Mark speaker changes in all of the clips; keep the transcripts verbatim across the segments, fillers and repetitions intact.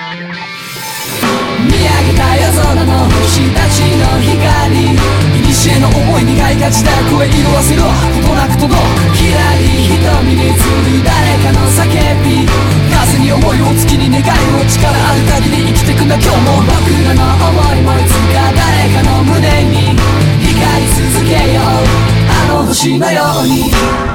Speaker 1: 見上げた夜空の星たちの光、古の思いにがいがちだ声色あせろことなく届くひらり瞳に映る誰かの叫び、風に思いを月に願いを力ある限り生きてくんだ今日も。僕らの思いもいつか誰かの胸に光り続けようあの星のように。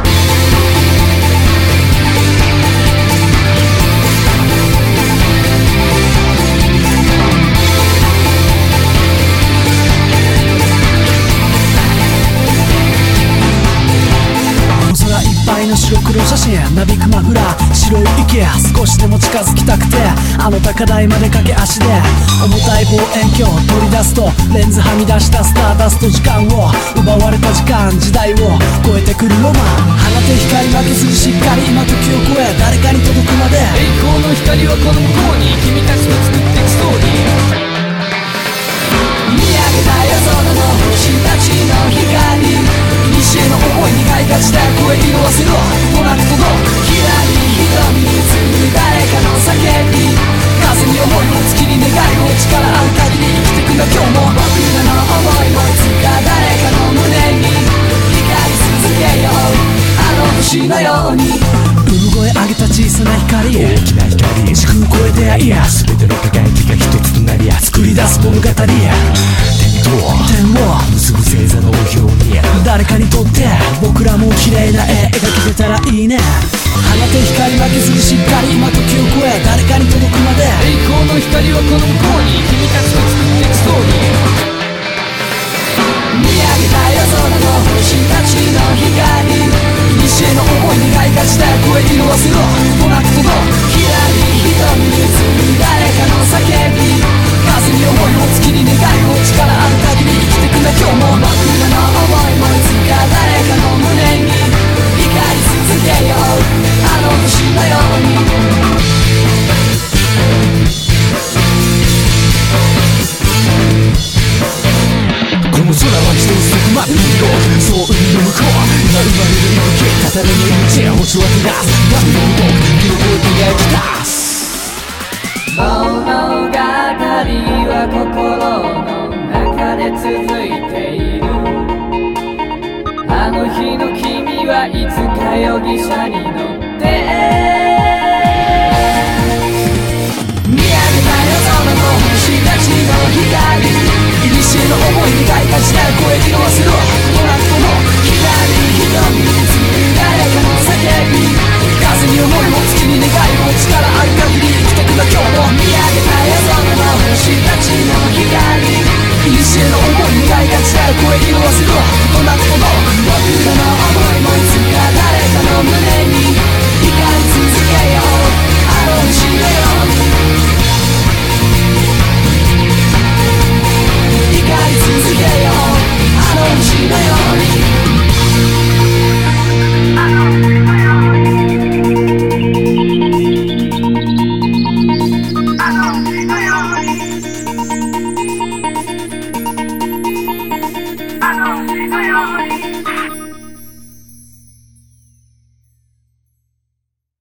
Speaker 1: 白黒写真なびくマフラー白い池少しでも近づきたくてあの高台まで駆け足で重たい望遠鏡取り出すとレンズはみ出したスターダスト時間を奪われた時間時代を超えてくるロマン放て光負けずにしっかり今時を超え誰かに届くまで栄光の光はこの向こうに君たちと作っていくストーリー。見上げた夜空の星たちの光、古の思いにがいがちだ声色あせろことなく届くひらり瞳に映る誰かの叫び、風に思いを月に願いを力ある限り生きてくんだ今日も。僕らの思いもいつか誰かの胸に光り続けようあの星のように。産声上げた小さな光大きな光時空を超えていや全ての輝きが一つとなり作り出す物語、点を結ぶ星座の表に誰かにとって僕らも綺麗な絵描けてたらいいね。放て光負けずにしっかり今時を超え誰かに届くまで栄光の光はこの向こうに君たちと作っていくストーリー。見上げた夜空の星たちの光、古の思いにがいがちだ声色あせろことなく届くひらり瞳に映る誰かの叫び、風に思いを月に願いを力ある限り生きてくんだ今日も。僕らの思いもいつか誰かの胸に光り続けようあの星のように。この空は一つそこまで見ろそう海の向こう今生まれる息吹たたれの命を星を照らす神の動く色を描き出す物語は心の中で続いている。あの日の君はいつか容疑者に乗る